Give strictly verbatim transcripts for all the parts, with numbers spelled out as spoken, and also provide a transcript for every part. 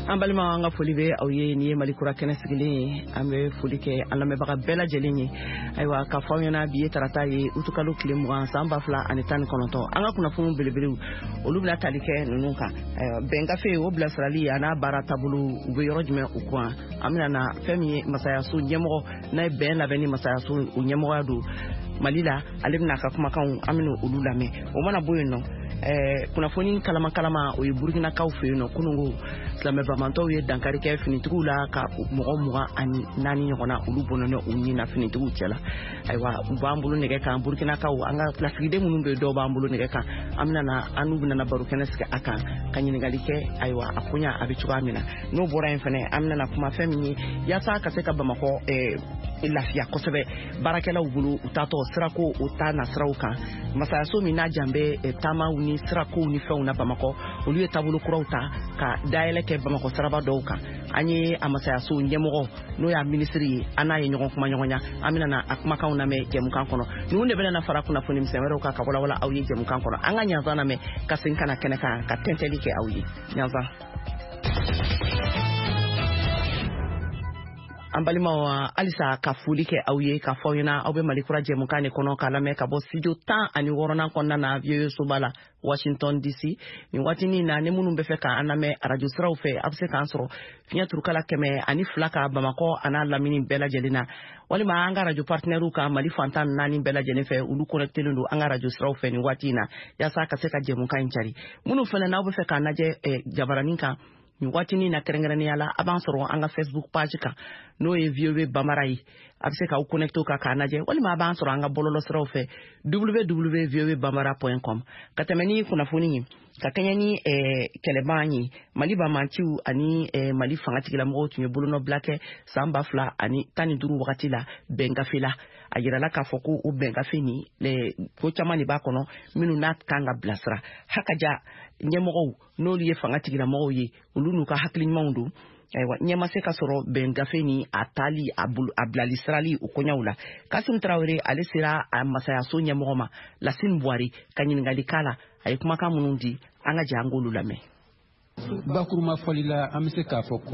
an balima an ka foli bɛ aw ye ni ye Mali kura kɛnɛ sigilen an bɛ foli kɛ an lamɛnbaga bɛɛ lajɛlen ye ayiwa ka fɔ ɲɛna bi ye tarata ye utukalo tile mugan san ba fila ani tan ni kɔnɔntɔn an ka kunnafoni belebelew olu bɛna tali kɛ ninnu kan bɛn gafe o bilasirali a n'a baara taabolo u bɛ yɔrɔ jumɛn u kan an bɛna na fɛn min ye masayaso ɲɛmɔgɔ n'a ye bɛn labɛn ni masayaso o ɲɛmɔgɔya don Mali la ale bɛna ka kumakanw an bɛna olu lamɛn o mana bɔ yen nɔ kunnafoni kalama kalama o ye Burukinakaw fɛ yen nɔ kunungo silamɛbamantɔw ye dankari kɛ finitigiw la ka mɔgɔ mugan ani naani ɲɔgɔnna olu bɔnɔnen u ni na finitigiw cɛla ayiwa u b'an bolo nɛgɛ kan Burukinakaw an ka lasigiden minnu bɛ dɔw b'an bolo nɛgɛ kan an bɛna an n'u bɛna baro kɛnɛ sigi a kan ka ɲininkali kɛ ayiwa a koɲa a bɛ cogoya min na n'o bɔra yen fɛnɛ an bɛna kuma fɛn min ye yaasa ka se ka Bamakɔ lafiya kosɛbɛ baarakɛlaw bolo u taatɔ sirako o taa nasiraw kan masayaso min n'a jan bɛ taamaw ni sirakow ni fɛnw na Bamakɔ olu ye taabolo kuraw ta ka dayɛlɛ kɛ Bamakɔ siraba dɔw kan an ye a masayaso ɲɛmɔgɔ n'o y'a minisiri ye an n'a ye ɲɔgɔn kuma ɲɔgɔn ya an bɛna a kumakanw lamɛn jɛmukan kɔnɔ ninnu de bɛna fara kunnafoni misɛn wɛrɛw kan ka walawala aw ye jɛmukan kɔnɔ an ka ɲanzan lamɛn ka segin ka na kɛnɛ kan ka tɛntɛli kɛ aw ye ɲanzan. An balimaw halisa ka foli kɛ aw ye ka fɔ ɲɛna aw bɛ Mali kura jɛmukan de kɔnɔ ka lamɛn ka bɔ studio tan ani wɔɔrɔnan kɔnɔna na V O A soba la Washington D C nin waatinin na ni minnu bɛ fɛ k'an lamɛn arajo siraw fɛ a bɛ se k'an sɔrɔ fiɲɛ turukala kɛmɛ ani fila ka Bamakɔ a n'a lamini bɛɛ lajɛlen na walima an ka arajo partenaires ka Mali fantan naani bɛɛ lajɛlen fɛ olu connectelen don an ka arajo siraw fɛ nin waati in na yaasa ka se ka jɛmukan in cari minnu fana n'aw bɛ fɛ k'an lajɛ jabaranin kan nin waatinin na kɛrɛnkɛrɛnnenya la a b'an sɔrɔ an ka Facebook page kan n'o ye V O A Bamara ye a bɛ se k'aw connecter o kan k'a lajɛ walima a b'an sɔrɔ an ka bɔlɔlɔ siraw fɛ w w w point v o a bamara point com ka tɛmɛ ni kunnafoni ye ka kɛɲɛ ni kɛlɛban ye Mali banmaciw ani Mali fangatigilamɔgɔw tun ye bolonɔbila kɛ san ba fila ani tan ni duuru wagati la bɛn gafe la a yirala k'a fɔ ko o bɛn gafe ni ko caman de b'a kɔnɔ minnu n'a kan ka bilasira hakaja ɲɛmɔgɔw n'olu ye fangatigilamɔgɔw ye olu n'u ka hakili ɲumanw don ayiwa ɲɛma se ka sɔrɔ bɛn gafe ni a tali a bilali sirali o kɔɲaw la Kasim Tarawele ale sera a masayaso ɲɛmɔgɔ ma Lasine Buwari ka ɲininkali k'a la a ye kumakan minnu di an ka jɛ an k'olu lamɛn. Bakuruma fɔli la an bɛ se k'a fɔ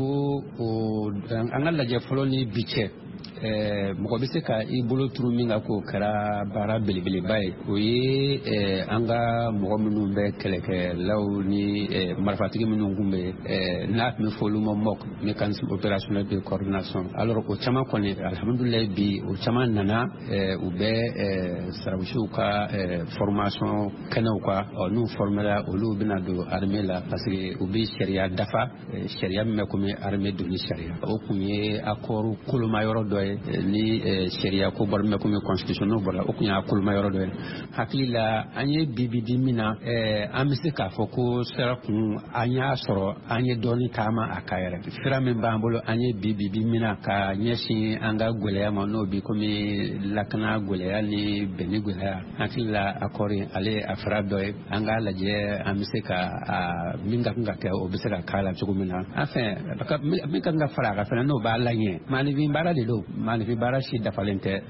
ko an ka lajɛ fɔlɔ ni bi cɛ mɔgɔ bɛ se ka i bolo turu min kan k'o kɛra baara belebeleba ye o ye an ka mɔgɔ minnu bɛ kɛlɛkɛlaw ni marifatigi minnu kun bɛ n'a tun bɛ fɔ olu ma M O C mécanisme opérationnel de coordination alors o caman kɔni alhamdulilayi bi o caman nana u bɛ sarabisiw ka formation kɛnɛw kan n'u formera olu bɛna don armée la parce que u bɛ sariya dafa sariya min bɛ komi armée donni sariya o kun ye accord koloma yɔrɔ dɔ ye ni sariya ko bɔra min bɛ komi constitution n'o bɔra o kun ye koloma yɔrɔ dɔ ye hakili la an ye bibi di min na an bɛ se k'a fɔ ko sira kun an y'a sɔrɔ an ye dɔɔnin taama a ka yɛrɛ sira min b'an bolo an ye bibi di min na ka ɲɛsin an ka gɛlɛya ma n'o bi komi lakana gɛlɛya ni bɛnni gɛlɛya hakili la accord ale a fara dɔ ye an k'a lajɛ an bɛ se ka min ka kan ka kɛ o bɛ se ka k'a la cogo min na an fɛ min ka kan ka fara a kan fana n'o b'a la ɲɛ maanifin baara de don maanifin baara si dafalen tɛ.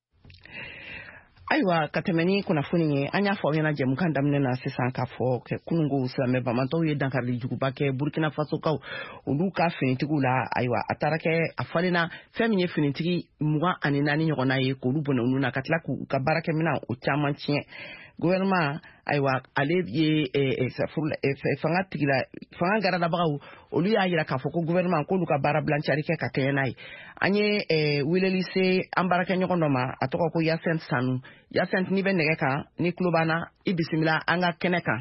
Ayiwa ka tɛmɛ ni kunnafoni ye an y'a fɔ aw ɲɛna jɛmukan daminɛ na sisan k'a fɔ kunungo silamɛbamantɔw ye dankari juguba kɛ Burkina Fasokaw olu ka finitigiw la ayiwa a taara kɛ a falenna fɛn min ye finitigi mugan ani naani ɲɔgɔnna ye k'olu bɔnɛ olu na ka tila k'u ka baarakɛminɛn o caman tiɲɛ gouvernement ayiwa ale ye fanga tigila fanga garadabagaw olu y'a jira k'a fɔ ko gouvernement k'olu ka baara bilancari kɛ ka kɛɲɛ n'a ye an ye weleli se an baarakɛ ɲɔgɔn dɔ ma a tɔgɔ ko Yacinthe Sanu Yacinthe n'i bɛ nɛgɛ kan ni tulo b'an na i bisimila an ka kɛnɛ kan.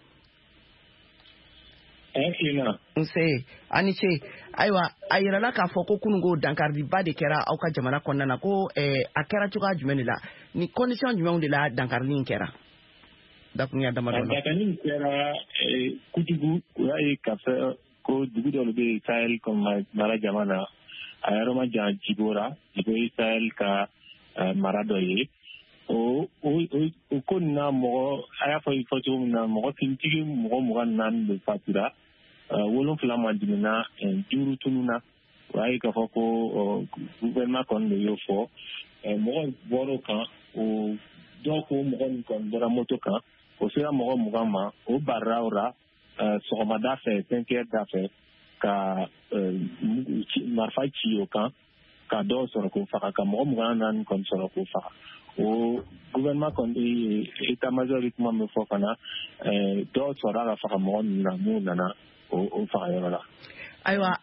nse a ni ce ayiwa a yirala k'a fɔ ko kunungo dankariba de kɛra aw ka jamana kɔnɔna na ko a kɛra cogoya jumɛn de la ni condition jumɛnw de la dankarili in kɛra dakunya damadɔ la. Dankarili kɛra kutugu o y'a ye k'a fɔ ko dugu dɔ bɛ yen Sahel comme mara jamana a yɔrɔ ma jan Djibora Djibo ye Sahel ka mara dɔ ye o o ko nin na mɔgɔ a y'a fɔ fɔ cogo min na mɔgɔ finitigi mɔgɔ mugan naani de fatura wolonfila ma dimina duuru tununa o y'a ye k'a fɔ ko gouvernement kɔni de y'o fɔ mɔgɔ bɔr'o kan o dɔw ko mɔgɔ min kɔni bɔra moto kan o sera mɔgɔ mugan ma o barra o ra sɔgɔmada fɛ cinq heures da fɛ ka marifa ci o kan ka dɔw sɔrɔ k'o faga ka mɔgɔ mugan naani kɔni sɔrɔ k'o faga o gouvernement kɔni état major kuma min fɔ fana dɔw sɔrɔ ka faga mɔgɔ ninnu na mun nana o faga yɔrɔ la. Ayiwa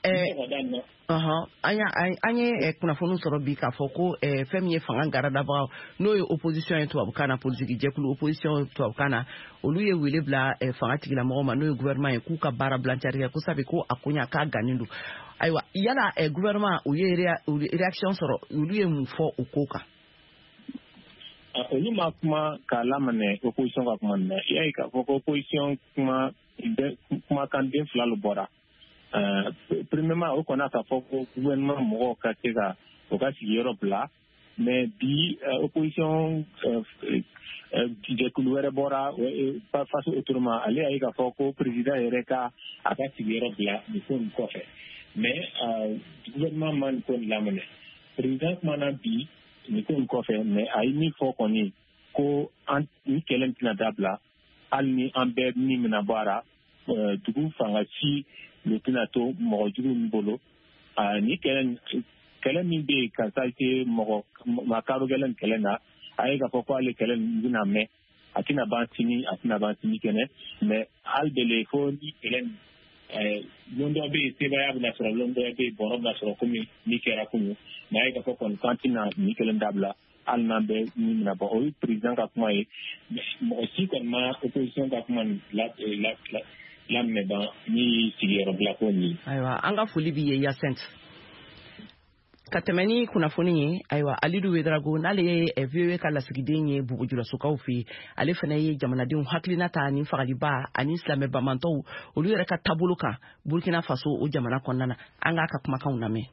an ye kunnafoni sɔrɔ bi k'a fɔ ko fɛn min ye fanga garadabagaw n'o ye opposition ye tubabukan na politique jɛkulu opposition tubabukan na olu ye wele bila fanga tigilamɔgɔw ma n'o ye gouvernement ye k'u ka baara bilancari kɛ ko sabu ko a koɲa k'a gannen don. Ayiwa yala gouvernement u ye réaction sɔrɔ olu ye mun fɔ o ko kan? Olu ma kuma k'a laminɛ opposition ka kuma na i y'a ye k'a fɔ ko opposition kuma kumakan den fila lo bɔra. Premièrement o kɔnna k'a fɔ ko gouvernement mɔgɔw ka se ka o ka sigiyɔrɔ bila mais bi opposition jɛkulu wɛrɛ bɔra face autrement ale y'a ye k'a fɔ ko président yɛrɛ ka a ka sigiyɔrɔ bila nin ko nin kɔfɛ mais gouvernement ma nin ko nin laminɛ président kumana bi nin ko nin kɔfɛ mais a ye min fɔ kɔni ko an ni kɛlɛ tɛna dabila hali ni an bɛɛ ni mina bɔ a la dugu fanga si le tɛna to mɔgɔ jugu min bolo ni kɛlɛ kɛlɛ min bɛ yen ka taa se mɔgɔ makaro gɛlɛn kɛlɛ na a ye k'a fɔ ko ale kɛlɛ nin bɛna mɛn a tɛna ban sini a tɛna ban sini kɛnɛ mais hali de le fo ni kɛlɛ lon dɔ bɛ yen sebaaya bɛna sɔrɔ lon dɔ bɛ yen bɔrɔ bɛna sɔrɔ komi ni kɛra kunun mais a ye k'a fɔ kɔni k'an tɛna ni kɛlɛ dabila hali n'an bɛ ni mina bɔ o ye président ka kuma ye mɔgɔ si kɔni ma opposition ka kuma la la laminɛ ban ni sigiyɔrɔ bila ko nin. Ayiwa an ka foli b'i ye Yasɛnt. Ka tɛmɛ ni kunnafoni ye ayiwa Alidu Wedrago n'ale ye V O A ka lasigiden ye Bugujulasokaw fɛ ale fana ye jamanadenw hakilina ta ni fagaliba ani silamɛ bamantɔw olu yɛrɛ ka taabolo kan Burkina Faso o jamana kɔnɔna na an k'a ka kumakanw lamɛn.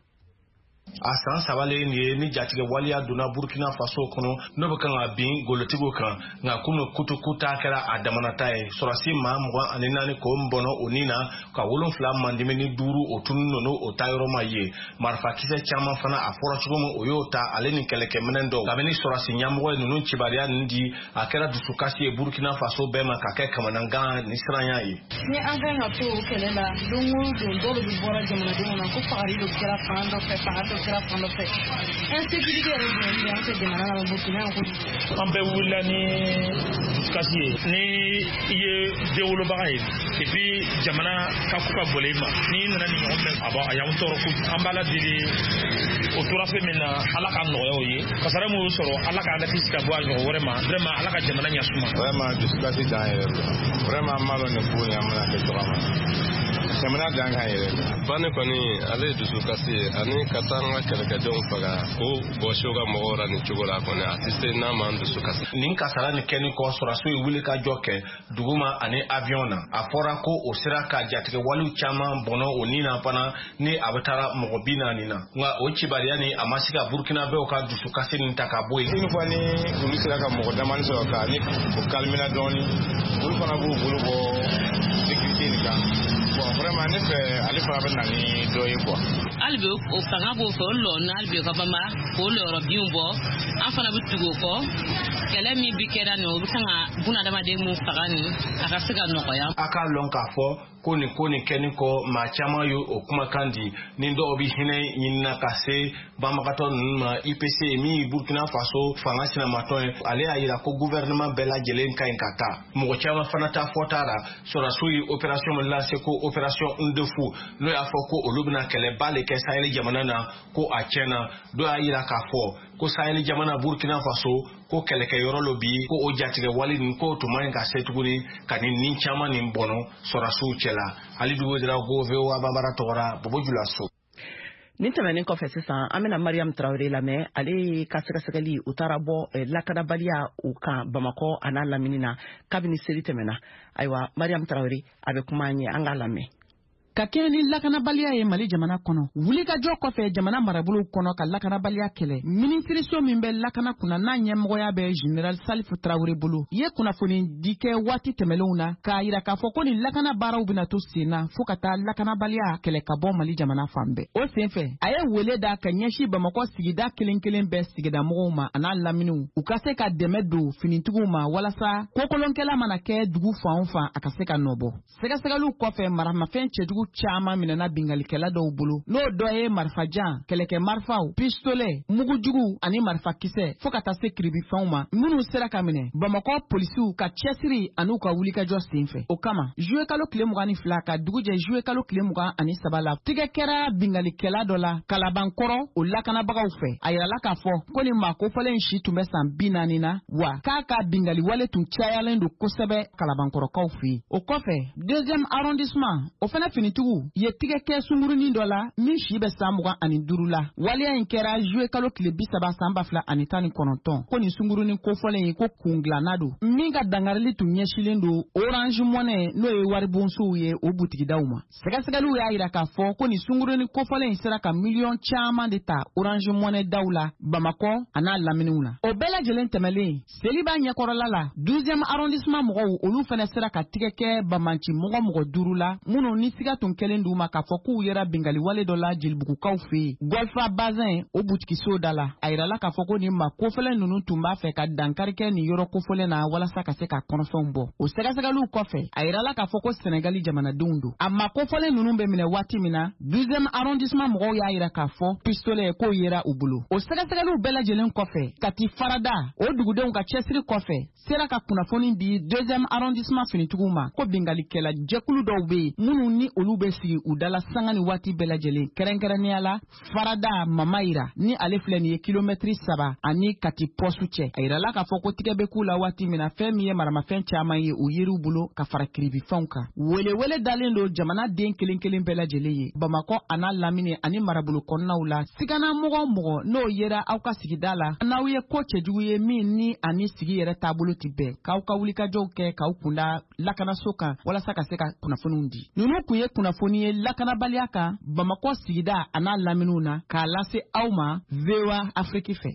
A san sabalen ye ni jatigɛ waliya donna Burkina Faso kɔnɔ n'o bɛ kan ka bin golotigiw kan nka komi kutukuta kɛra a damanata ye sɔrɔsi maa mugan ani naani k'o bɔnɔ o ni na ka wolonfila mandimi ni duuru o tunu nɔnɔ o ta yɔrɔ ma ye marifakisɛ caman fana a fɔra cogo min o y'o ta ale ni kɛlɛkɛminɛ dɔw kabini sɔrɔsi ɲɛmɔgɔ ye ninnu cibariya ninnu di a kɛra dusukasi ye Burkina Faso bɛɛ ma ka kɛ kamanagan ni siranya ye. Ni an kan ka to o kɛlɛ la don o don dɔw de bɔra jamanadenw na ko fagali dɔ kɛra fan dɔ fɛ faga kira fan dɔ fɛ insécurité yɛrɛ jumɛn bɛ an fɛ jamana la Burkina ko an bɛɛ wulila ni dusukasi ye ni i ye denwolobaga ye et puis jamana ka ko ka bɔlɛ i ma ni nana ni ɲɔgɔn mɛn a b'a a y'an tɔɔrɔ ko an b'a la deli o tora fɛn min na ala ka nɔgɔya o ye kasara min y'o sɔrɔ ala ka ala kisi ka bɔ a ɲɔgɔn wɛrɛ ma vraiment ala ka jamana ɲɛ suma. Vraiment dusukasi dan yɛrɛ vraiment an b'a dɔn nin ko in an bɛna kɛ cogoya min na jamana dan kan yɛrɛ bani kɔni ale ye dusukasi ye ani ka taa an ka kɛlɛkɛdenw faga ko bɔsiw ka mɔgɔw la nin cogo la kɔni a tɛ se n'a ma an dusukasi. Nin kasara ni kɛni kɔ sɔrɔsiw ye wuli ka jɔ kɛ duguma ani avion na a fɔra ko o sera ka jatigɛ waliw caman bɔnɔ o ni na fana ni a bɛ taara mɔgɔ bi naani na nka o cibariya ni a ma se ka Burkina bɛɛ ka dusukasi nin ta ka bɔ yen. Une fois ni olu sera ka mɔgɔ damani sɔrɔ ka ni o kalimina dɔɔni olu fana b'u bolo bɔ sécurité nin kan. Bon vraiment ne fɛ ale fana bɛ na ni dɔ ye quoi. Hali bi o fanga b'o fɛ o lɔ n'ale bi ka bama k'o lɔrɔ binw bɔ an fana bɛ tugu o kɔ kɛlɛ min bi kɛra nin o bɛ kan ka bunadamaden mun faga nin a ka se ka nɔgɔya. A k'a lɔn k'a fɔ ko nin ko nin kɛni kɔ maa caman ye o kumakan di ni dɔw bɛ hinɛ ɲinina ka se banbagatɔ ninnu ma I P C min ye Burkina Faso fanga sinamatɔ ye ale y'a jira ko gouvernement bɛɛ lajɛlen ka ɲi ka taa mɔgɔ caman fana ta fɔta la sɔrɔsiw ye opération min lase ko opération Ndefu n'o y'a fɔ ko olu bɛna kɛlɛba le kɛ Sahel jamana na ko a tiɲɛna dɔw y'a jira k'a fɔ ko Sahel jamana Burkina Faso ko kɛlɛkɛyɔrɔ lo bi ko o jatigɛ wali nin ko tuma in ka se tuguni ka nin nin caman nin bɔnɔ sɔrɔsiw cɛla Alidu Wedrago V O A Bambara tɔgɔra Bugujulaso. Nin tɛmɛnen kɔfɛ sisan an bɛna Mariam Traoré lamɛn ale ka sɛgɛsɛgɛli u taara bɔ lakanabaliya u kan Bamakɔ a n'a lamini na kabini seli tɛmɛna ayiwa Mariam Traoré a bɛ kuma an ye an k'a lamɛn. Ka kɛɲɛ ni lakanabaliya ye Mali jamana kɔnɔ wulikajɔ kɔfɛ jamana marabolo kɔnɔ ka lakanabaliya kɛlɛ ministériso min bɛ lakana kunna n'a ɲɛmɔgɔya bɛ général Salif Traoré bolo ye kunnafoni di kɛ waati tɛmɛlenw na k'a yira k'a fɔ ko ni lakana baaraw bɛna to sen na fo ka taa lakanabaliya kɛlɛ ka bɔ Mali jamana fan bɛɛ o senfɛ a ye wele da ka ɲɛsin Bamakɔ sigida kelen kelen bɛɛ sigida mɔgɔw ma a n'a laminiw u ka se ka dɛmɛ don finitigiw ma walasa kokolonkɛla mana kɛ dugu fan o fan a ka se ka nɔbɔ sɛgɛsɛgɛliw kɔfɛ maramafɛn cɛjugu caman minɛna bingalikɛla dɔw bolo n'o dɔ ye marifajan kɛlɛkɛ marifaw pistolet mugujugu ani marifakisɛ fɔɔ ka taa se kiribifɛnw ma minnu sera ka minɛ bamakɔ polisiw ka cɛsiri ani u ka wulikajɔ sen fɛ o kama juwe kalo tile mugan ni fila ka dugu jɛ juwe kalo tile mugan ani saba la tigɛ kɛra bingalikɛla dɔ la kalabankɔrɔ o lakanabagaw fɛ a yirala k'a fɔ ko nin maa kofɔlen si tun bɛ san bi naani na wa k'a ka bingaliwale tun cayalen don kosɛbɛ kalabankɔrɔkaw fɛ yen o kɔfɛ deuxième arrondissement o fana finitigiw ye tigɛ kɛ sungurunin dɔ la min si bɛ san mugan ani duuru la waleya in kɛra juwe kalo tile bi saba san ba fila ani tan ni kɔnɔntɔn ko nin sungurunin kofɔlen ye ko kungilanna don min ka dangarili tun ɲɛsilen don orange money n'o ye waribonsow ye o butigidaw ma sɛgɛsɛgɛliw y'a yira k'a fɔ ko nin sungurunin kofɔlen sera ka miliyɔn caman de ta orange money daw la bamakɔ a n'a laminiw na o bɛɛ lajɛlen tɛmɛlen seliba ɲɛkɔrɔla la douzième arrondissement mɔgɔw olu fɛnɛ sera ka tigɛ kɛ bamanci mɔgɔ mɔgɔ duuru la minnu ni siga tun kɛlen d'u ma k'a fɔ k'u yɛrɛ bingaliwale dɔ la jelibugukaw fɛ yen golfa bazin o butikiso da la a yirala k'a fɔ ko nin ma kofɔlen ninnu tun b'a fɛ ka dankari kɛ nin yɔrɔ kofɔlen na walasa ka se ka kɔnɔfɛnw bɔ o sɛgɛsɛgɛliw kɔfɛ a yirala k'a fɔ ko sɛnɛgali jamanadenw don a ma kofɔlen ninnu bɛ minɛ waati min na douzième arrondissement mɔgɔw y'a yira k'a fɔ pistolet k'o yera u bolo o sɛgɛsɛgɛliw bɛɛ lajɛlen kɔfɛ kati farada o dugudenw ka cɛsiri kɔfɛ sera ka kunnafoni di deuxième arrondissement finitigiw ma ko bingalikɛla jɛkulu dɔw bɛ yen minnu ni olu bɛ sigi u dala sanga ni waati bɛɛ lajɛlen kɛrɛnkɛrɛnnenya la farada mamayira ni ale filɛ nin ye kilomɛtiri saba ani kati pɔsu cɛ a yirala k'a fɔ ko tigɛ bɛ k'u la waati min na fɛn min ye maramafɛn caman ye u yiriw bolo ka fara kiribifɛnw kan welewele dalen don jamana den kelen kelen bɛɛ lajɛlen ye bamakɔ a n'a lamini ani marabolo kɔnɔnaw la sigana mɔgɔ mɔgɔ n'o yera aw ka sigida la n'aw ye ko cɛjugu ye min ni ani sigi yɛrɛ taabolo ti bɛn k'aw ka wulikajɔw kɛ k'aw kunda lakanaso kan walasa ka se ka kunnafoniw di ninnu kun ye kunnafoni ye lakanabaliya kan bamakɔ sigida a n'a laminiw na k'a lase aw ma V O A Afrique fɛ.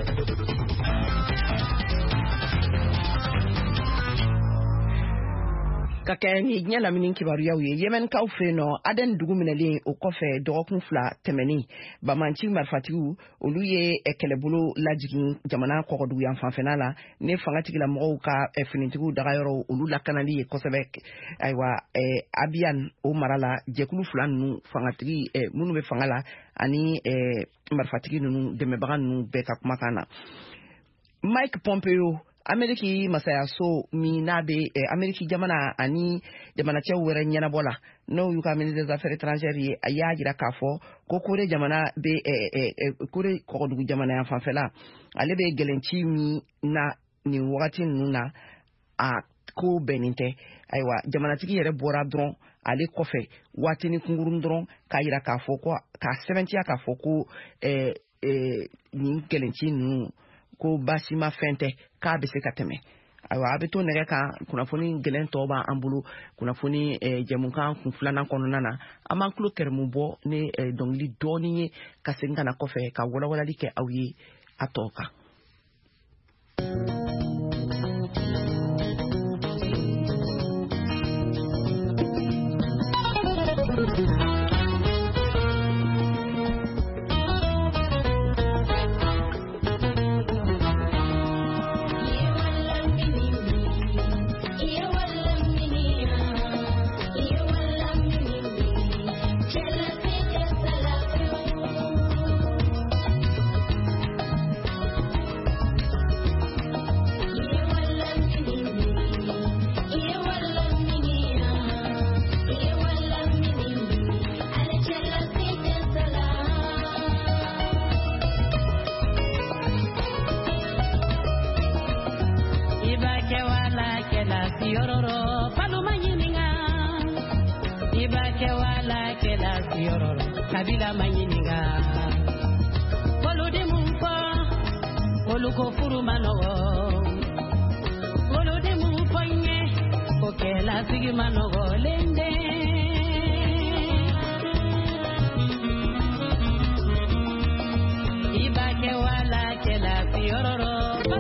ka kɛ ni diɲɛ lamini kibaruyaw ye yemenkaw fɛ yen nɔ aden dugu minɛlen o kɔfɛ dɔgɔkun fila tɛmɛnen bamanci marifatigiw olu ye kɛlɛbolo lajigin jamana kɔgɔdugu yan fanfɛla la ne fangatigila mɔgɔw ka finitigiw dagayɔrɔ olu lakanali ye kosɛbɛ ayiwa abiyan o mara la jɛkulu fila ninnu fangatigi minnu bɛ fanga la ani marifatigi ninnu dɛmɛbaga ninnu bɛɛ ka kumakan na Mike Pompeo Ameriki masayaso min n'a bɛ Ameriki jamana ani jamanacɛw wɛrɛ ɲɛnabɔ la n'o y'u ka ministre des affaires étrangères ye a y'a jira k'a fɔ ko Kore jamana bɛ Kore kɔgɔdugu jamana yan fanfɛla ale bɛ gɛlɛnci min na nin wagati ninnu na a ko bɛnnen tɛ ayiwa jamanatigi yɛrɛ bɔra dɔrɔn ale kɔfɛ waati ni kunkurun dɔrɔn k'a jira k'a fɔ ko k'a sɛbɛntiya k'a fɔ ko nin gɛlɛnci ninnu ko basima fɛn tɛ k'a bɛ se ka tɛmɛ ayiwa a bɛ to nɛgɛ kan kunnafoni gɛlɛn tɔ b'an bolo kunnafoni jɛmukan kun filanan kɔnɔna na an b'an tulo kɛrɛmu bɔ ni dɔnkili dɔɔni ye ka segin ka na kɔfɛ ka walawalali kɛ aw ye a tɔ kan. Kabila manyininga Kolu de mumfa Kolu ko furu manogo Kolu de mumfa nye Kokela sigi manogo lende Ibake wala kela fiororo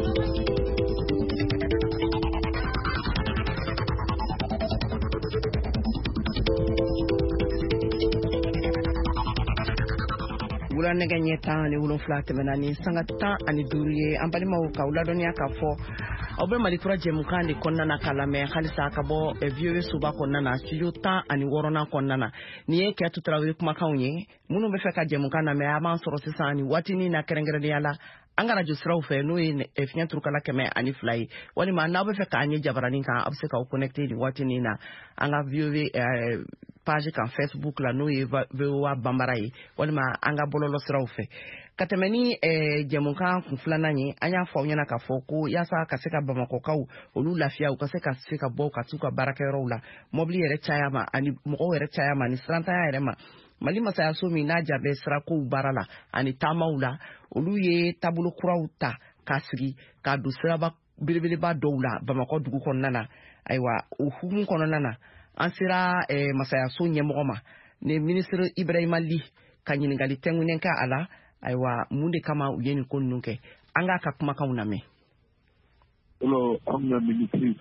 wula nɛgɛ ɲɛ tan ani wolonfila tɛmɛna ni sanga tan ani duuru ye an balimaw ka ladɔnniya k'a fɔ aw bɛ mali kura jɛmukan de kɔnɔna na ka lamɛn halisa ka bɔ V O A suba kɔnɔna na studio tan ani wɔɔrɔnan kɔnɔna na ni ye Kiyatu Tarawele kumakanw ye minnu bɛ fɛ ka jɛmukan lamɛn a b'an sɔrɔ sisan ni waatinin na kɛrɛnkɛrɛnnenya la an ka radio siraw fɛ n'o ye fiɲɛ turukala kɛmɛ ani fila ye walima n'aw bɛ fɛ k'an ye jabaranin kan a bɛ se k'aw connecter ni waatinin na an ka V O A page kan Facebook la n'o ye V O A Bambara ye walima an ka bɔlɔlɔ siraw fɛ ka tɛmɛ ni jɛmukan kun filanan ye an y'a fɔ aw ɲɛna k'a fɔ ko yaasa ka se ka Bamakɔkaw olu lafiya u ka se ka se ka bɔ ka t'u ka baarakɛyɔrɔw la mobili yɛrɛ caya ma ani mɔgɔw yɛrɛ caya ma ani sirantanya yɛrɛ ma Mali masayaso min n'a jabɛ sirakow baara la ani taamaw la olu ye taabolo kuraw ta k'a sigi k'a don siraba belebeleba dɔw la Bamakɔ dugu kɔnɔna na ayiwa o hukumu kɔnɔna na an sera masayaso ɲɛmɔgɔ ma ni ministre Ibrahima Ly ka ɲininkali tɛngunen kɛ a la ayiwa mun de kama u ye nin ko ninnu kɛ an k'a ka kumakanw lamɛn. Alors, on a ministre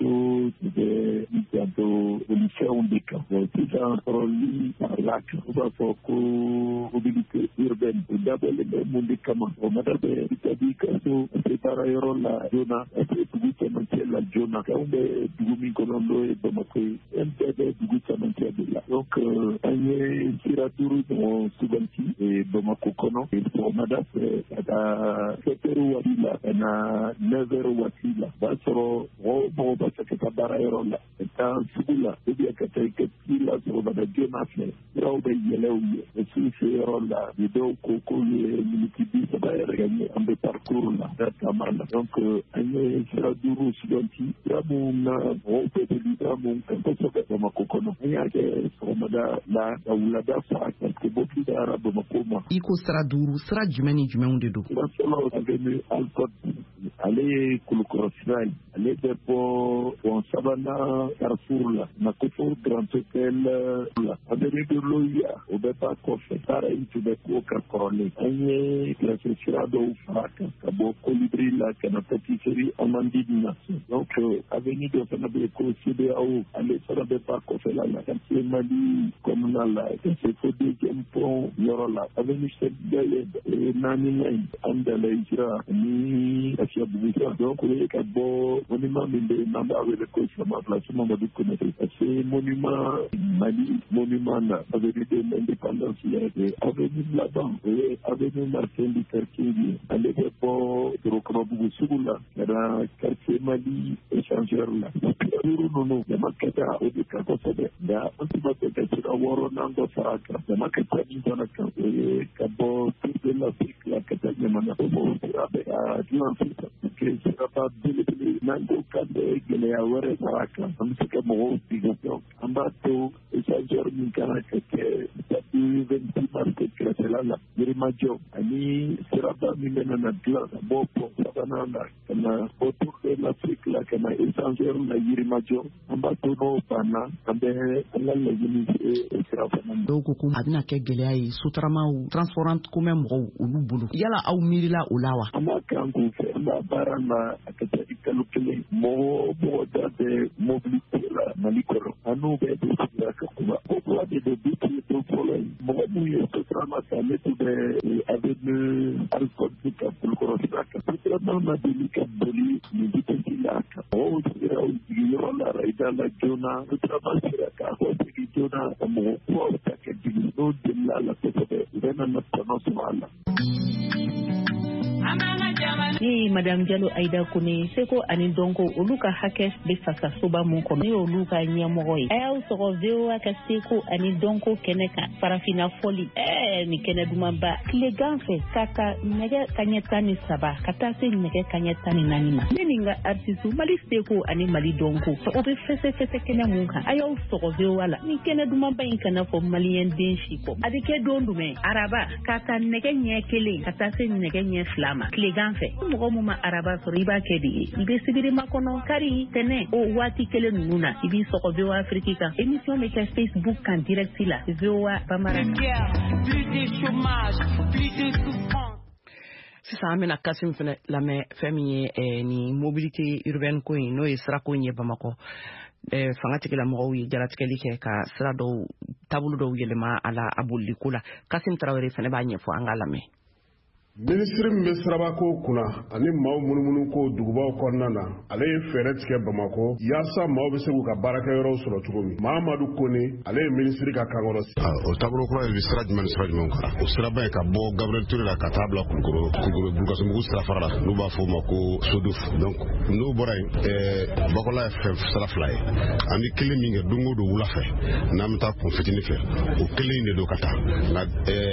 de bientôt l'émission des camps. C'est un problème par là qu'on va faire mobilité urbaine. D'abord, le monde des camps. On a d'abord établi que c'est par ailleurs la zone, c'est tout ce la zone. Quand on est du Minkolando et Bamako, un peu de Goutamentia de là. Donc, on est sur la tour de Soubanti et Bamako Kono. Et pour Madame, à sept heures là, on a neuf heures là. Soro wo bo ba ta ka bara yoro la ta sugula e bi ka ta ke la soro ba da jona fe ro be yele wi e su se yoro la de do ko ko le miliki bi sa ba yere gani ambe parcours la da tamala donc ane sera duru sudanti ya mo na wo pe de lida mo kan ko so ba ma ko kono ya ke so ma da la da wula da fa ke bo ki da arabo ma ko ma iko sera duru sera jumeni jumen de do la solo avenu alcode ale kulukoro ale bɛ bɔ bon sabanan Carrefour la Nakofo Grand Hôtel la a bɛ Redoloya o bɛ taa kɔfɛ baara in tun bɛ k'o ka kɔrɔlen an ye kilasi sira dɔw fara kan ka bɔ Colibri la ka na Pâtisserie Amandine na donc avenue dɔ fana bɛ yen ko C D A O ale fana bɛ taa kɔfɛ la la quartier Mali communal la ka se fo deuxième pont yɔrɔ la avenue Cheikh Gaye naani naani an dalai jira ni Asia Bouissa donc o ye ka bɔ monument min bɛ yen n'an b'a wele ko Sama place Mamadu Konate parce que monument Mali monument na avenue de l'indépendance yɛrɛ de avenue laban o ye avenue Martin Luther King ale bɛ bɔ Torokɔrɔbugu sugu la ka na quartier Mali échangeur la duuru ninnu jama kɛta o de ka kosɛbɛ nka an tun b'a fɛ ka sira wɔɔrɔ n'an dɔ fara a kan jama kɛta min fana kan o ye ka bɔ Tour de l'Afrique la ka taa ɲamana o b'o sira bɛ ka dilan sisan pour que siraba belebele n'an ko kan bɛ gɛlɛya wɛrɛ fara a kan an bɛ se ka mɔgɔw sigi donc an b'a to échangeur min kan ka kɛ depuis vingt-six mars kɛrɛfɛla la Yirimajɔ ani siraba min bɛ nana dilan ka bɔ pont sabanan la ka na bɔ Tour de l'Afrique la ka na échangeur la Yirimajɔ an b'a to n'o banna an bɛ an ka laɲini sira fana ma. dɔw ko ko a bɛna kɛ gɛlɛya ye sotaramaw transport commun mɔgɔw olu bolo yala aw miirila o la wa. an b'a kan k'u fɛ an b'a baara la a ka taa kalo kelen mɔgɔ mɔgɔ da bɛ mobilité la Mali kɔnɔ an n'u bɛ don sigira ka kuma o kura de bɛ bi tile to fɔlɔ ye mɔgɔ minnu ye sotarama ta ale tun bɛ avenue Alcode ka bolokɔrɔ sira kan sotarama ma deli ka boli nin vitesse la kan mɔgɔw sera u jigiyɔrɔ la rayida la joona sotarama sera k'a fɔ sigi joona ka mɔgɔ kuraw ta ka jigin n'o delila la kosɛbɛ u bɛ na na tɔnɔ sɔrɔ a la. Ni Madame Diallo Aïda Kone seko ani donko olu ka hakɛ bɛ fasa soba mun kɔnɔ ni olu ka ɲɛmɔgɔ ye a y'aw sɔgɔ V O A ka seko ani donko kɛnɛ kan farafinna fɔli ɛɛ ni kɛnɛ dumanba tilegan fɛ k'a ka nɛgɛ kaɲɛ tan ni saba ka taa se nɛgɛ kaɲɛ tan ni naani ma ne ni n ka artiste Mali seko ani Mali donko o bɛ fɛsɛfɛsɛ kɛnɛ mun kan a y'aw sɔgɔ V O A la ni kɛnɛ dumanba in kana fɔ maliyɛn den si kɔ a bɛ kɛ don jumɛn araba k'a ta nɛgɛ ɲɛ kelen ka taa se nɛgɛ ɲɛ fila ma tilegan fɛ mɔgɔ min ma araba sɔrɔ i b'a kɛ de ye i bɛ sibirima kɔnɔ kari tɛnɛ o waati kelen ninnu na i b'i sɔgɔ V O A Afrique kan émission bɛ kɛ Facebook kan direct la V O A Bambara sisan an bɛna Kasim fɛnɛ lamɛn fɛn min ye ni mobilité urbaine ko in n'o ye sirako in ye Bamakɔ fanga tigilamɔgɔw ye jaratigɛli kɛ ka sira dɔw taabolo dɔw yɛlɛma a la a bolili ko la Kasim Tarawele fɛnɛ b'a ɲɛfɔ an k'a lamɛn. Ministre min bɛ siraba ko kunna ani maaw munumunu ko dugubaw kɔnɔna na ale ye fɛɛrɛ tigɛ Bamako yaasa maaw bɛ se k'u ka baarakɛyɔrɔw sɔrɔ cogo min. Mahamadu Kone ale ye ministre ka kankɔrɔ. O taabolo kura ye sira jumɛn ni sira jumɛn kan o siraba ye ka bɔ Gabriel Touré la ka taa bila Kulukoro Kulukoro Bukasumugu sira fara la n'u b'a fɔ o ma ko Soduf. Donc n'o bɔra yen ɛɛ Bakola ye fɛn sira fila ye an bɛ kelen min kɛ don o don wula fɛ n'an bɛ taa kun fitinin fɛ o kelen de don ka taa nka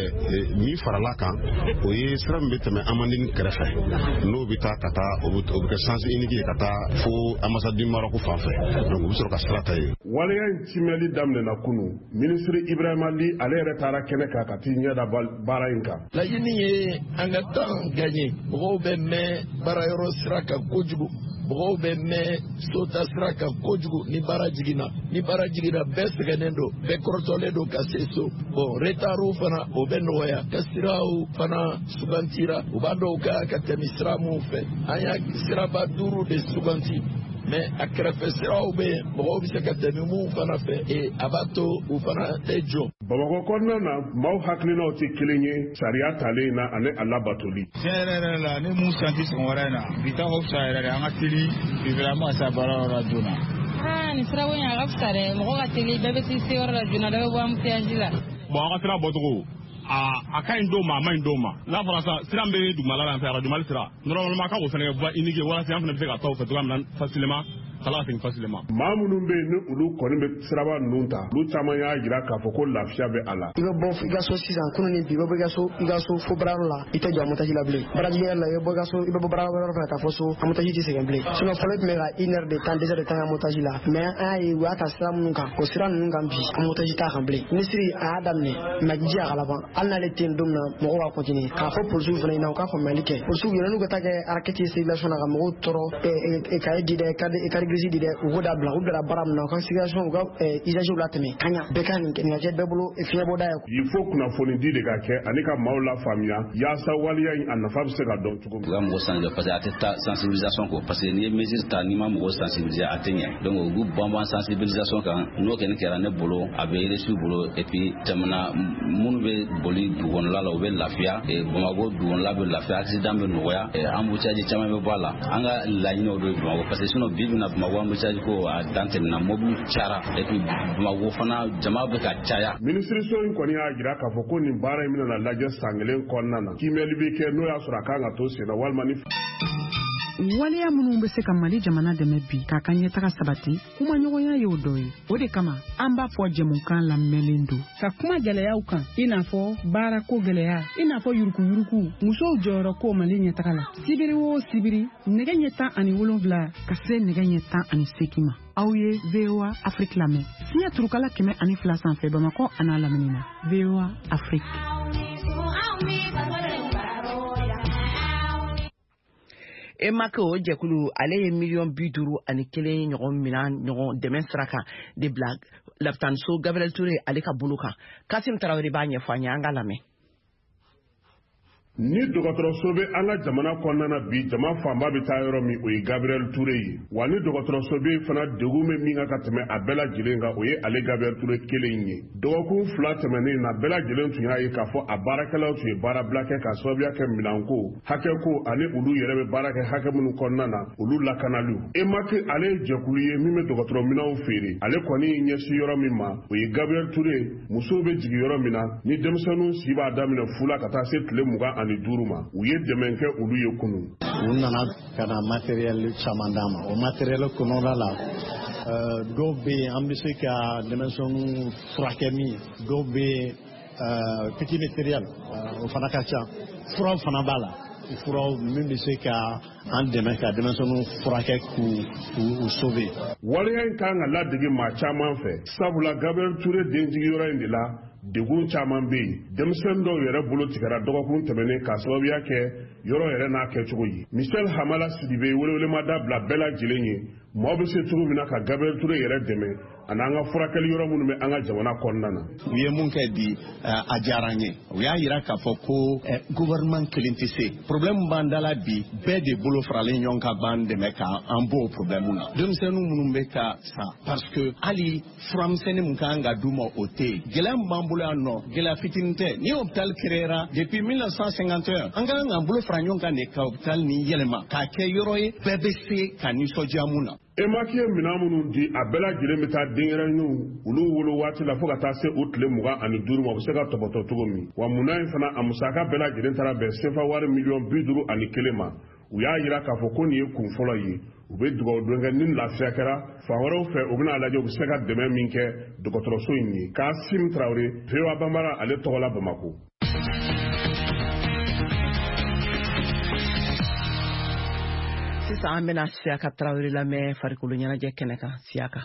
ɛɛ min farala kan o ye sira min bɛ tɛmɛ Amandine kɛrɛfɛ n'o bɛ taa ka taa o bɛ kɛ sens unique ye ka taa fo ambassade du Maroc fan fɛ donc u bɛ sɔrɔ ka sira ta yen. Waleya in timɛli daminɛna kunu ministre Ibrahima Ly ale yɛrɛ taara kɛnɛ kan ka t'i ɲɛ da baara in kan. Laɲini ye an ka temps gagner mɔgɔw bɛ mɛn baarayɔrɔ sira kan kojugu. Mɔgɔw bɛ mɛn so ta sira kan kojugu ni baara jiginna ni baara jiginna bɛɛ sɛgɛnnen don bɛɛ kɔrɔtɔlen don ka se so bon retards fana o bɛ nɔgɔya ka siraw fana sugantira u b'a dɔn u ka ka tɛmɛ sira mun fɛ an y'a siraba duuru de suganti mais a kɛrɛfɛ siraw bɛ yen mɔgɔw bɛ se ka tɛmɛ mun fana fɛ et a b'a to u fana tɛ jɔ. Bamako kɔnɔna na maaw hakilinaw tɛ kelen ye sariya talen na ani a labatoli. Tiɲɛ yɛrɛ yɛrɛ la ne mun santi sɔgɔma wɛrɛ in na bi taa ka fisa yɛrɛ de an ka teli vraiment sa baara yɔrɔ la joona. Aa nin sira in a ka fisa dɛ mɔgɔ ka teli bɛɛ bɛ t'i se yɔrɔ la joona dɔ bɛ bɔ embouteillage la. Bon an ka sira bɔcogo a a ka ɲi dɔw ma a ma ɲi dɔw ma n'a fɔra sa sira min bɛ dugumala la yan fɛ arajo Mali sira normalement k'o fana kɛ voie unique walasa an fana bɛ se ka taa o fɛ cogoya min na facilement. Maa minnu bɛ yen ni olu kɔni bɛ siraba ninnu ta olu caman y'a jira k'a fɔ ko lafiya bɛ a la. I bɛ bɔ i ka so sisan kunun ni bi i bɛ bɔ i ka so i ka so fo baarayɔrɔ la i tɛ jɔ embouteillage la bilen baraji yɛrɛ la i bɛ bɔ i ka so i bɛ bɔ baarayɔrɔ fɛ ka taa fɔ so embouteillage tɛ sɛgɛn bilen sinon fɔlɔ tun bɛ ka une heure de temps deux heures de temps embouteillage la mais an y'a ye u y'a ta sira minnu kan o sira ninnu kan bi embouteillage t'a kan bilen ministre a y'a daminɛ mais ji a ka laban hali n'ale tɛ yen don min na mɔgɔw b'a continuer k'a fɔ polisiw fana ɲɛna u k'a faamuyali kɛ polisiw yɛrɛ n'u ka taa kɛ enquête circulation na ka mɔgɔw tɔɔrɔ cahier di dɛ carte grise di dɛ u k'o dabila u bila baara min na u ka circulation u ka usagers la tɛmɛ ka ɲa bɛɛ ka nin kɛ bɛɛ bolo fiɲɛbɔda ye. Il faut kunnafoni di de ka kɛ ani ka maaw la faamuya yaasa waleya in a nafa bɛ se ka dɔn cogo min. U ka mɔgɔ sensibiliser parce que a tɛ taa sensibilisation kɔ parce que n'i ye mesure ta n'i ma mɔgɔ sensibiliser a tɛ ɲɛ donc u b'u banban sensibilisation kan n'o kɔni kɛra ne bolo a bɛ reçu bolo et puis jamana minnu bɛ boli dugukɔnɔla la u bɛ lafiya Bamako dugukɔnɔla bɛ lafiya accident bɛ nɔgɔya embouteillage caman bɛ bɔ a la an ka laɲiniw de Bamako parce que sinon bi bɛna Bamako embouteillage ko a dan tɛmɛna mobili cayara et puis Bamako fana jama bɛ ka caya. Ministre so in kɔni y'a jira k'a fɔ ko nin baara in bɛna lajɛ san kelen kɔnɔna na kimɛli bɛ kɛ n'o y'a sɔrɔ a kan ka to sen na walima ni. Waleya minnu bɛ se ka Mali jamana dɛmɛ bi k'a ka ɲɛtaga sabati kuma ɲɔgɔnya ye o dɔ ye o de kama an b'a fɔ jɛmukan lamɛnlen don ka kuma gɛlɛyaw kan i n'a fɔ baarako gɛlɛya i n'a fɔ yuruguyurugu musow jɔyɔrɔ ko Mali ɲɛtaga la sibiri o sibiri nɛgɛ ɲɛ tan ani wolonwula ka se nɛgɛ ɲɛ tan ani seegin ma aw ye V O A Afrique lamɛn siɲɛ turukala kɛmɛ ani fila sanfɛ Bamakɔ a n'a lamini na V O A Afrique. E ma ke o jɛkulu ale ye miliyɔn bi duuru ani kelen ɲɔgɔn minan ɲɔgɔn dɛmɛ sira kan de bila Laftanso Gabriel Touré ale ka bolo kan Kasim Tarawele b'a ɲɛfɔ an ye an ka lamɛn. Ni dɔgɔtɔrɔso bɛ an ka jamana kɔnɔna na bi jama fanba bɛ taa yɔrɔ min o ye Gabriel Touré ye wa ni dɔgɔtɔrɔso bɛ fana degun bɛ min kan ka tɛmɛ a bɛɛ lajɛlen kan o ye ale Gabriel Touré kelen ye dɔgɔkun fila tɛmɛnen na bɛɛ lajɛlen tun y'a ye k'a fɔ a baarakɛlaw tun ye baara bila kɛ ka sababuya kɛ minanko hakɛko ani olu yɛrɛ bɛ baara kɛ hakɛ minnu kɔnɔna na olu lakanaliw e ma ke ale ye jɛkulu ye min bɛ dɔgɔtɔrɔ minanw feere ale kɔni ɲɛsi yɔrɔ min ma o ye Gabriel Touré musow bɛ jigin yɔrɔ min na ni denmisɛnninw si b'a daminɛ fu la ka taa se tile mugan ani duuru ma u ye dɛmɛ kɛ olu ye kunu u nana ka na matériel caman d'a ma o matériel kɔnɔna la dɔw bɛ yen an bɛ se ka denmisɛnninw furakɛ min dɔw bɛ yen petit matériel o fana ka ca furaw fana b'a la furaw min bɛ se ka an dɛmɛ ka denmisɛnninw furakɛ k'u sauver. Waleya in kan ka ladege maa caman fɛ sabula Gabriel Touré denjigiyɔrɔ in de la degun caman bɛ yen denmisɛnnin dɔw yɛrɛ bolo tigɛra dɔgɔkun tɛmɛnen k'a sababuya kɛ yɔrɔ yɛrɛ n'a kɛcogo ye Michel Hamala Sidibe welewelema da bila bɛɛ lajɛlen ye mɔgɔ bɛ se cogo min na ka Gabriel Touré yɛrɛ dɛmɛ ani an ka furakɛli yɔrɔ minnu bɛ an ka jamana kɔnɔna na. U ye mun kɛ bi a diyara n ye u y'a yira k'a fɔ ko gouvernement kelen tɛ se problème b'an da la bi bɛɛ de bolo faralen ɲɔgɔn kan b'an dɛmɛ k'an bɔ o problème na denmisɛnninw minnu bɛ ka sa parce que hali furamisɛnnin min kan ka d'u ma o tɛ yen gɛlɛya min b'an bolo yan nɔ gɛlɛya fitinin tɛ ni hôpital créera depuis mille neuf cent cinquante et un an ka kan k'an bolo fara ɲɔgɔn kan de ka hôpital nin yɛlɛma k'a kɛ yɔrɔ ye bɛɛ bɛ se ka nisɔndiya mun na. Emaki ye minɛn minnu di a bɛɛ lajɛlen bɛ taa denyɛrɛninw olu wolo waati la fo ka taa se o tile mugan ani duuru ma u bɛ se ka tɔbɔtɔ cogo min wa munna in fana a musaka bɛɛ lajɛlen taara bɛn sefa wari miliyɔn bi duuru ani kelen ma u y'a yira k'a fɔ ko nin ye kun fɔlɔ ye u bɛ dugawu don kɛ ni lafiya kɛra fan wɛrɛw fɛ u bɛna lajɛ u bɛ se ka dɛmɛ min kɛ dɔgɔtɔrɔso in ye Kasim Traoré V O A Banbara ale tɔgɔ la Bamako. Sisan an bɛna Siyaka Traoré lamɛn farikolo ɲɛnajɛ kɛnɛ kan Siyaka.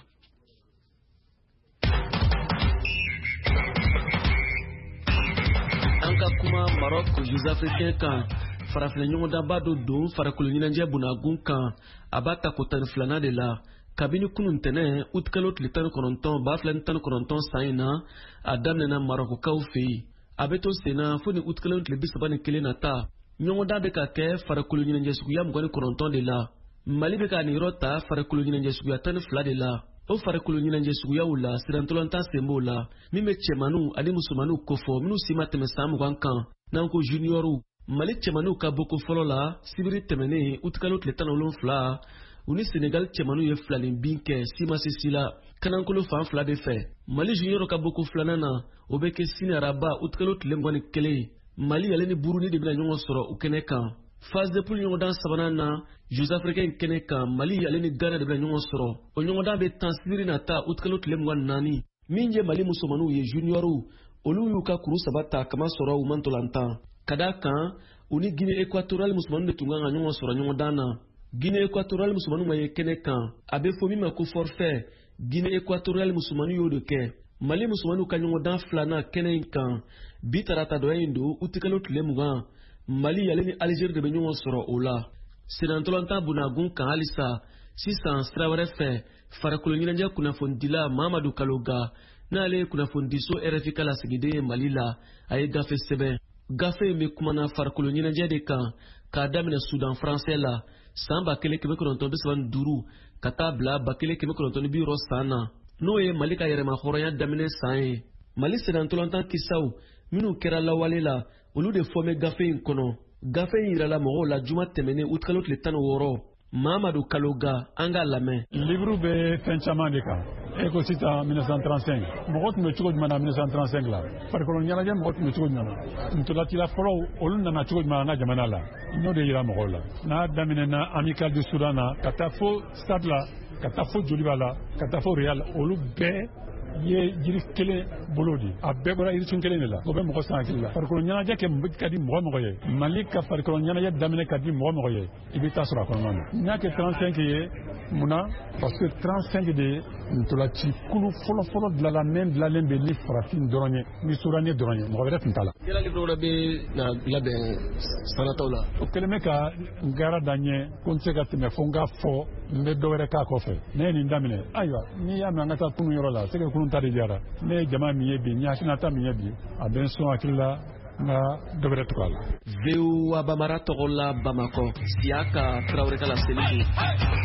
An ka kuma Maroc Jeux Africains kan farafina ɲɔgɔndaba dɔ don farikolo ɲɛnajɛ bunakun kan a b'a ta ko tan ni filanan de la kabini kunun ntɛnɛn août kalo tile tan ni kɔnɔntɔn ba fila ni tan ni kɔnɔntɔn san in na a daminɛna Marocains fɛ yen a bɛ to sen na fo ni août kalo tile bi saba ni kelen na ta ɲɔgɔndan bɛ ka kɛ farikolo ɲɛnajɛ suguya mugan ni kɔnɔntɔn de la Mali bɛ ka nin yɔrɔ ta farikolo ɲɛnajɛ suguya tan ni fila de la o farikolo ɲɛnajɛ suguyaw la sirantɔlɔntan sen b'o la min bɛ cɛmaninw ani musomaninw kofɔ minnu si ma tɛmɛ san mugan kan n'an ko juniɔrw Mali cɛmaninw ka boko fɔlɔ la sibiri tɛmɛnen août kalo tile tan ni wolonwula u ni Senegal cɛmaninw ye filanin bin kɛ si ma se si la kanankolo fan fila de fɛ Mali juniɔrw ka boko filanan na o bɛ kɛ sini araba août kalo tile mugan ni kelen Mali ale ni Burundi de bɛna ɲɔgɔn sɔrɔ o kɛnɛ kan phase de poule ɲɔgɔndan sabanan na Jeux Africains kɛnɛ kan Mali ale ni Ghana de bɛna ɲɔgɔn sɔrɔ o ɲɔgɔndan bɛ tan sibiri na ta août kalo tile mugan ni naani min ye Mali musomaninw ye juniɔrw olu y'u ka kuru saba ta kama sɔrɔ u man ntolantan ka d'a kan u ni Guinée équatoriale musomaninw de tun kan ka ɲɔgɔn sɔrɔ ɲɔgɔndan na Guinée équatoriale musomaninw ma ye kɛnɛ kan a bɛ fɔ min ma ko forfait Guinée équatoriale musomaninw y'o de kɛ Mali musomaninw ka ɲɔgɔndan filanan kɛnɛ in kan bi tarata dɔ in don août kalo tile mugan Mali ale ni Algérie de bɛ ɲɔgɔn sɔrɔ o la senantɔlɔntan bunakun kan halisa sisan sira wɛrɛ fɛ farikolo ɲɛnajɛ kunnafonidila Mamadou Kaloga n'ale ye kunnafonidiso R F I ka lasigiden ye Mali la a ye gafe sɛbɛn gafe in bɛ kumana farikolo ɲɛnajɛ de kan k'a daminɛ Sudan faransɛ la san ba kelen kɛmɛ kɔnɔntɔn bi saba ni duuru ka taa bila ba kelen kɛmɛ kɔnɔntɔn ni bi wɔɔrɔ san na n'o ye Mali ka yɛrɛma hɔrɔnya daminɛ san ye Mali senantɔlɔntan kisaw minnu kɛra lawale la olu de fɔmɛ gafe in kɔnɔ gafe in yirala mɔgɔw la juma tɛmɛnen août kalo tile tan ni wɔɔrɔ Mamadou Kaloga an k'a lamɛn. Livre bɛ fɛn caman de kan e ko sisan mille neuf cent trente-cinq mɔgɔ tun bɛ cogo jumɛn na mille neuf cent trente-cinq la farikolo ɲɛnajɛ mɔgɔ tun bɛ cogo jumɛn na ntolacila fɔlɔw olu nana cogo jumɛn an ka jamana la n'o de yira mɔgɔw la n'a daminɛna amical du Soudan na ka taa fo stade la ka taa fo Joliba la ka taa fo Real olu bɛɛ ye jiri kelen bolo di a bɛɛ bɔra yirisun kelen de la o bɛ mɔgɔ san hakili la farikolo ɲɛnajɛ kɛ ka di mɔgɔ mɔgɔ ye Mali ka farikolo ɲɛnajɛ daminɛ ka di mɔgɔ mɔgɔ ye i bɛ taa sɔrɔ a kɔnɔna na n y'a kɛ trente-cinq ye munna parce que trente-cinq de ye ntolaci kulu fɔlɔfɔlɔ dilanla min dilanlen bɛ ni farafin dɔrɔn ye ni Soudanais dɔrɔn ye mɔgɔ wɛrɛ tun t'a la. yala livre wɛrɛ bɛ na labɛn sanataw la. o kɛlen bɛ ka n gara da n ye ko n tɛ se ka tɛmɛ fo n ka fɔ n bɛ dɔ wɛrɛ k'a kɔfɛ ne ye nin daminɛ ayiwa n'i y'a mɛn an ka taa kunun yɔrɔ la se ka kunun ta de diyara ne ye jama min ye bi n ye hakilinata min ye bi a bɛ n sɔn hakili la nka dɔ wɛrɛ tɔgɔ la. V O A Banbara tɔgɔ la Bamakɔ Siyaka Traoré ka laseli don.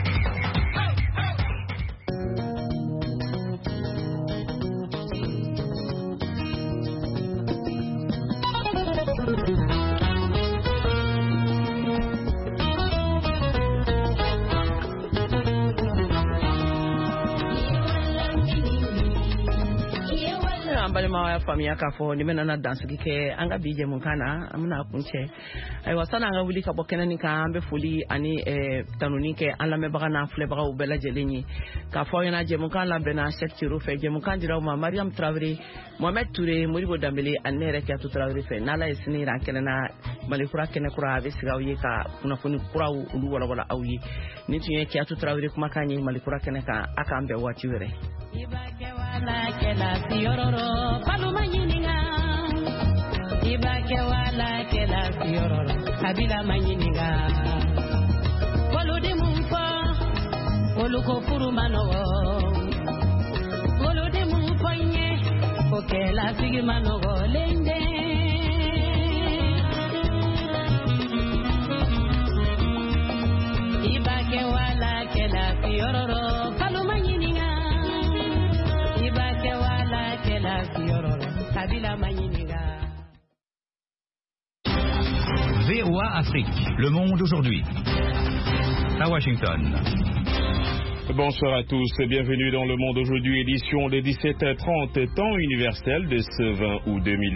balima ya famiya k'a fɔ ni bɛna dansigi kɛ an ka bi jɛmukan na an bɛna kun cɛ ayiwa sani an ka wuli ka bɔ kɛnɛ nin kan an bɛ foli ani tanuni kɛ an lamɛnbaga n'an filɛbagaw bɛɛ lajɛlen ye k'a fɔ aw ɲɛna jɛmukan labɛnna Cheikh Thierno fɛ jɛmukan dira u ma Mariam Traoré Mohamed Touré Modibo Dambele ani ne yɛrɛ Kiyatu Traoré fɛ n'Ala ye sini jira an kɛnɛ na Malikura kɛnɛ kura a bɛ sigi aw ye ka kunnafoni kuraw olu walawala aw ye nin tun ye Kiyatu Traoré kumakan ye Malikura kɛnɛ kan a k'an bɛn waati wɛrɛ. Wala kela siyororo paluma nyininga ibake wala kela siyororo kabila manyininga woludi mumfa woluko furu manogo woludi mumfa nye okela sigi manogo lende ibake wala kela fiororo kalu manyininga ibake wala kela fiororo kabila manyininga. V O A Afrique, Le Monde aujourd'hui. À Washington. Bonsoir à tous et bienvenue dans Le Monde aujourd'hui, édition des dix-sept heures trente, temps universel de ce vingt août deux mille